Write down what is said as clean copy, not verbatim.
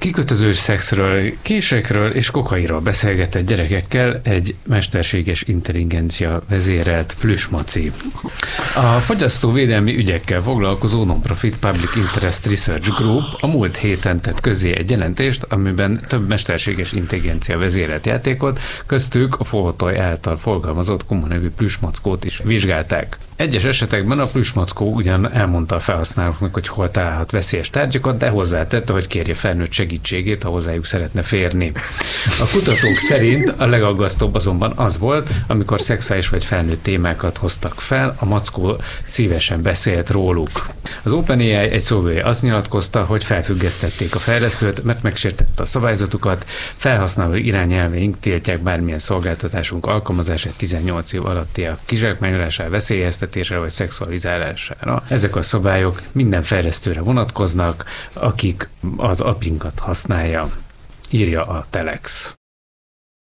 kikötözős szexről, késekről és kokairól beszélgetett gyerekekkel egy mesterséges intelligencia vezérelt plüsmaci. A fogyasztóvédelmi ügyekkel foglalkozó Non-Profit Public Interest Research Group a múlt héten tett közzé egy jelentést, amiben több mesterséges intelligencia vezérelt játékot, köztük a Fohotoy által forgalmazott Kumu nevű plüsmackót is vizsgálták. Egyes esetekben a plüsmackó ugyan elmondta a felhasználóknak, hogy hol találhat veszélyes tárgyakat, de hozzátette, hogy kérje felnőtt segítségét, ha hozzájuk szeretne férni. A kutatók szerint a legaggasztóbb azonban az volt, amikor szexuális vagy felnőtt témákat hoztak fel, a mackó szívesen beszélt róluk. Az OpenAI egy szóvivője azt nyilatkozta, hogy felfüggesztették a fejlesztőt, mert megsértette a szabályzatukat, felhasználó irányelveink tiltják bármilyen szolgáltatásunk alkalmazását 18 év alattiak kizsákmányolására, veszélyeztetésre vagy szexualizálására. Ezek a szabályok minden fejlesztőre vonatkoznak, akik az API-nkat használja, írja a Telex.